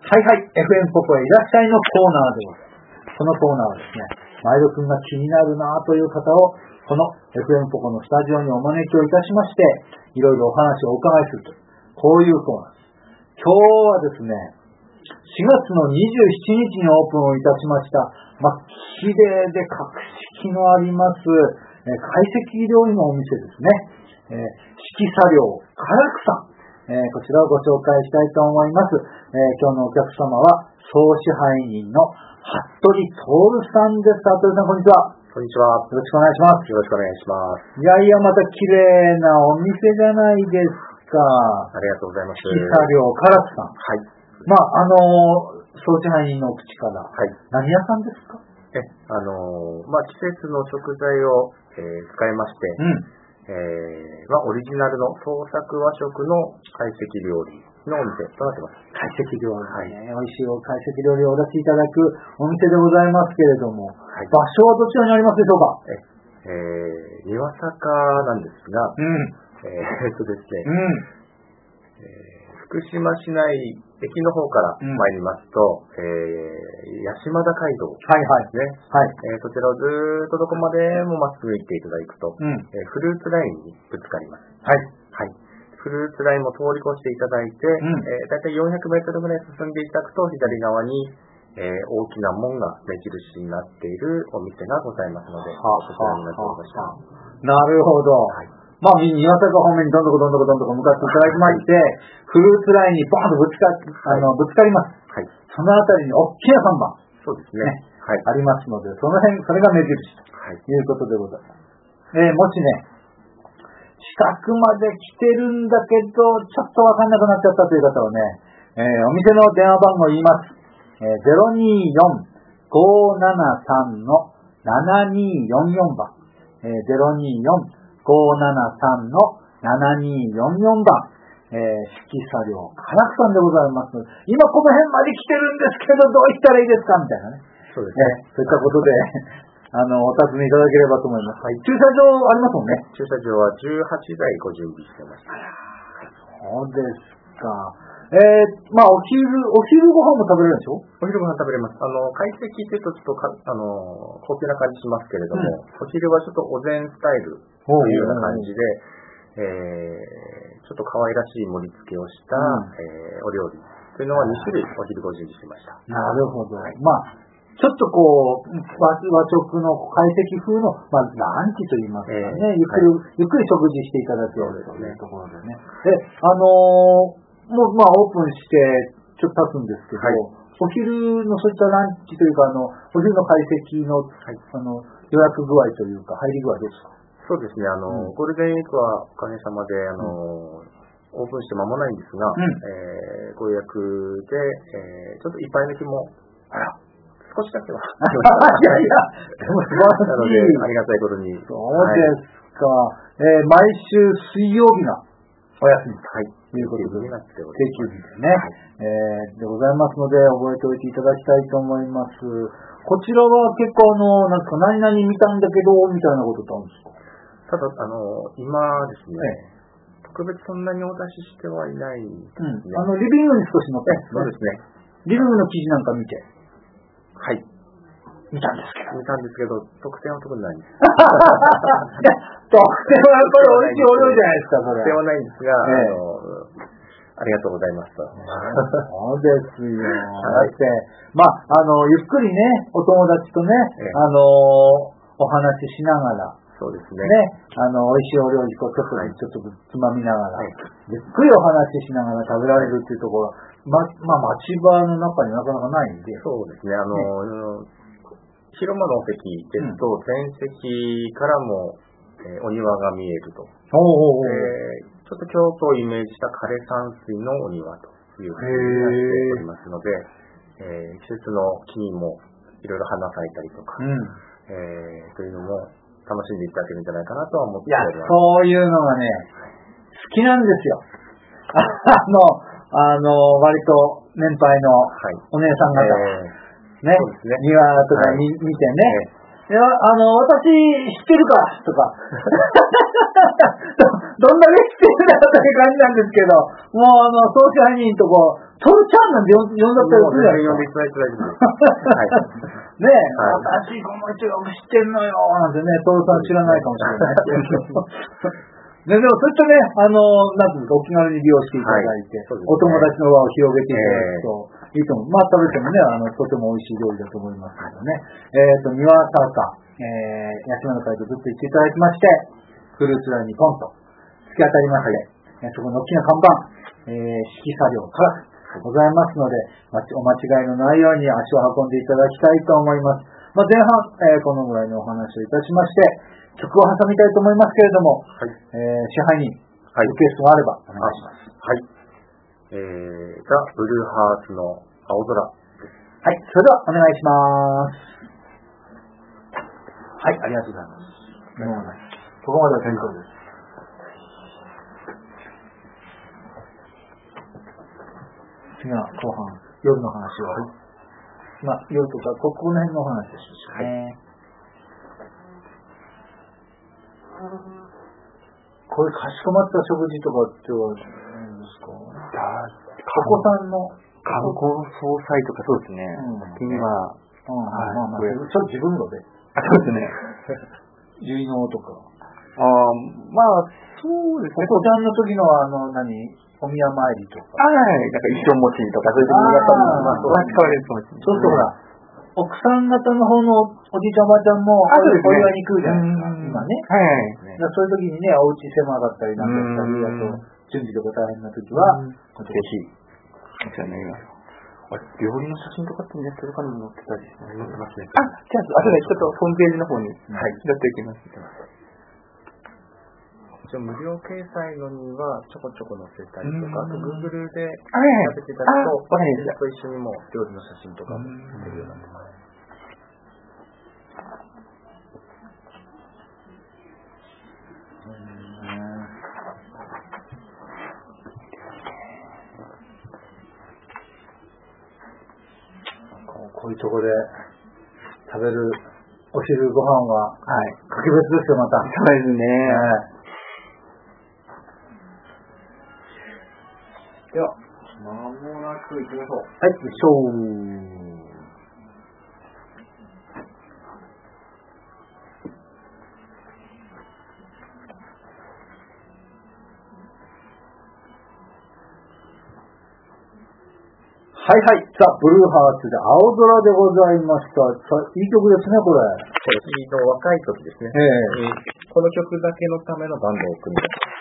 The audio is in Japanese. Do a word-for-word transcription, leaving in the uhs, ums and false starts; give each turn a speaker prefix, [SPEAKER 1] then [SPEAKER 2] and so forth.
[SPEAKER 1] はいはい、エフエム ポポへいらっしゃいのコーナーでございます。このコーナーはですね、前戸くんが気になるなという方を、この エフエム ポポのスタジオにお招きをいたしまして、いろいろお話をお伺いするという、こういうコーナーです。今日はですね、しがつのにじゅうしちにちにオープンをいたしました、まあ、綺麗で格式のあります、えー、懐石料理のお店ですね。えー、四季茶寮唐草。えー、こちらをご紹介したいと思います。えー、今日のお客様は総支配人の服部徹さんです。服部さん、こんにちは。
[SPEAKER 2] こんにちは。
[SPEAKER 1] よろしくお願いします。
[SPEAKER 2] よろしくお願いします。
[SPEAKER 1] いやいや、また綺麗なお店じゃないですか。
[SPEAKER 2] ありがとうございます。
[SPEAKER 1] 四季茶寮唐草さん。
[SPEAKER 2] はい。
[SPEAKER 1] まあ、あのー、総支配人の口から、はい、何屋さんですか？
[SPEAKER 2] え、あのー、まあ、季節の食材を、えー、使いまして、うんえーまあ、オリジナルの創作和食の懐石料理のお店となっています。
[SPEAKER 1] 懐石料理ね、はい、美味しい懐石料理をお出しいただくお店でございますけれども、はい、場所はどちらにありますでしょうか？
[SPEAKER 2] え、えー、岩坂なんですが、うん、えー、っとですね、うんえー、福島市内駅の方から参りますと、うんえー、八島田街道ですね、はいはいえー、そちらをずーっとどこまでもまっすぐ行っていただくと、うんえー、フルーツラインにぶつかります。はい。はい。フルーツラインも通り越していただいて、うんえー、だいたいよんひゃくメートルぐらい進んでいただくと、左側に、えー、大きな門が目印になっているお店がございますので、はそちらになっておりました。
[SPEAKER 1] なるほど。はいまあ、岩坂方面にどんどこどんどこどんどこ向かっていただきまして、フルーツラインにバーンとぶつか、あの、ぶつかります。はい。そのあたりに大きな看板。
[SPEAKER 2] そうですね。ね
[SPEAKER 1] はい。ありますので、その辺、それが目印ということでございます。はい、えー、もしね、近くまで来てるんだけど、ちょっとわかんなくなっちゃったという方はね、えー、お店の電話番号を言います。えー、ゼロにーよん ごーななさん のななにーよんよんばん。えー、ゼロにーよん ごーななさん のななにーよんよんばん。えー、四季茶寮唐草さんでございます。今この辺まで来てるんですけど、どうしたらいいですかみたいなね。そうですね。えー、そういったことで、あの、お尋ねいただければと思います。はい。駐車場ありますもんね。
[SPEAKER 2] 駐車場はじゅうはちだいご準備してました。
[SPEAKER 1] そうですか。えー、まあ、お昼、お昼ご飯も食べれるでしょ？
[SPEAKER 2] お昼ご飯食べれます。あの、懐石って言うとちょっとか、あの、高級な感じしますけれども、うん、お昼はちょっとお膳スタイルというような感じで、えー、ちょっと可愛らしい盛り付けをした、うんえー、お料理というのはにしゅるいお昼ご準備してました。
[SPEAKER 1] なるほど。はい、まあ、ちょっとこう、和食の懐石風の、まあ、ランチと言いますかね、えー、ゆっくり、はい、ゆっくり食事していただけるというところでね。で、あのー、もう、まあ、オープンして、ちょっと経つんですけど、はい、お昼のそういったランチというか、あの、お昼の懐石の、はい、あの、予約具合というか、入り具合どうですか？
[SPEAKER 2] そうですね、あの、うん、ゴールデンウィークはおかげさまで、あの、うん、オープンして間もないんですが、うんえー、ご予約で、えー、ちょっといっぱい抜きも、あら、少しだけは。
[SPEAKER 1] いやいや、でも素晴らしい。なの
[SPEAKER 2] で、ありがたいことに。
[SPEAKER 1] そうですか。はい、えー、毎週水曜日がお休みということで、定休日ですね、はいえー。でございますので、覚えておいていただきたいと思います。こちらは結構あの、なんか何々見たんだけど、みたいなことってあるんですか？
[SPEAKER 2] ただ、あの、今ですね、ええ、特別そんなにお出ししてはいないですね。
[SPEAKER 1] うん、あの、リビングに少し載ってますね。
[SPEAKER 2] そうですね。
[SPEAKER 1] リビングの記事なんか見て。
[SPEAKER 2] はい。
[SPEAKER 1] 見たんですけど。
[SPEAKER 2] 見たんですけど、特典は特にないんです。い
[SPEAKER 1] や、特典はやっぱり美味しいお料理じゃないですか、それ。
[SPEAKER 2] 特典はないんですが、ええ、あの、ありがとうございますと。
[SPEAKER 1] そうですよ。だって、まあ、あの、ゆっくりね、お友達とね、ええ、あの、お話ししながら、
[SPEAKER 2] そうですね。
[SPEAKER 1] ね、あの、美味しいお料理をちょっと、はい、ちょっとつまみながら、はい、ゆっくりお話ししながら食べられるっていうところ、ま、まあ、町場の中になかなかないんで。
[SPEAKER 2] そうですね。あの、ね、広間のお席ですと、うん、全席からも、えー、お庭が見えると。おうおうおうえー、ちょっと京都をイメージした枯山水のお庭というふうになっておりますので、えー、季節の木にもいろいろ花咲いたりとか、うんえー、というのも、楽しんでいただけるんじゃないかなとは思っております。
[SPEAKER 1] いや、そういうのがね、好きなんですよ。あの、あの、割と年配のお姉さん方、はいえー、ね、ね庭とかに、はい、見てね、 いや、あの、私、知ってるから、とか。ど, どんだけ知ってるんだって感じなんですけど、もう、あの、総支配人とこ、トルちゃんなんて呼んだったりするじゃないですか。ねえ、はい、私、この人よく知ってんのよ、なんてね、トルさん知らないかもしれないけど。ね、でも、そういったね、あの、なんていうか、お気軽に利用していただいて、はい、ね、お友達の輪を広げていただくと、いいと思う。まあ、食べてもね、あの、とても美味しい料理だと思いますけどね。えっ、ー、と、三輪坂、えー、八島の会とずっと言っていただきまして、フルーツラインにポンと突き当たりまして、はい、そこの大きな看板、えー、色茶寮からございますので、お間違いのないように足を運んでいただきたいと思います。まあ、前半、えー、このぐらいのお話をいたしまして、曲を挟みたいと思いますけれども、はい、えー、支配人、はい、リクエストがあればお願いします。
[SPEAKER 2] はい。えー、ザ・ブルーハーツの青空です。
[SPEAKER 1] はい、それではお願いします。はい、ありがとうございます。もうね、ここまでは結構です。次は後半、夜の話を。はい、まあ、夜とか、ここの辺のお話ですね。はい、これかしこまった食事とかっては何ですか？お子さんの
[SPEAKER 2] 観光総裁とかそうですね。時には、
[SPEAKER 1] うん、はい、まあまあ、ちょっと自分ので。
[SPEAKER 2] あ、そうですね。
[SPEAKER 1] 結納とか。
[SPEAKER 2] ああ、まあ、そうですね。
[SPEAKER 1] お子ちゃんの時のあの、何お宮参りとか。
[SPEAKER 2] はい、なんか一生持ちとか、そういう時にやっぱり、まあ、そこは使われるかもしれない。
[SPEAKER 1] そうするとほら、奥さん方の方のおじいちゃんおばあちゃんも、お祝いに来るじゃないですか、今ね。はい。そういう時にね、お家狭かったりなんかしたり、あと、準備とか大変な時は、
[SPEAKER 2] ぜひ、お世話になります。あれ、料理の写真とかってネットとかにも載ってたりして載ってますね。あ、じゃあ、あとね、ちょっとホームページの方に、はい、載っていきます。一応無料掲載のにはちょこちょこ載せたりとか、あと Google で調べていただくと、と一緒にも料理の写真とかも出るようになってます。
[SPEAKER 1] こういうとこで食べるお昼ご飯は、はい、格別ですよ、また。
[SPEAKER 2] そうですね。はいでは、まもなく行きましょう。
[SPEAKER 1] はい、行きましょう。はいはい。ザ・ブルーハーツで青空でございました。さいい曲ですね、これ。
[SPEAKER 2] そうです。若い時ですね。えー、この曲だけのためのバンドを組み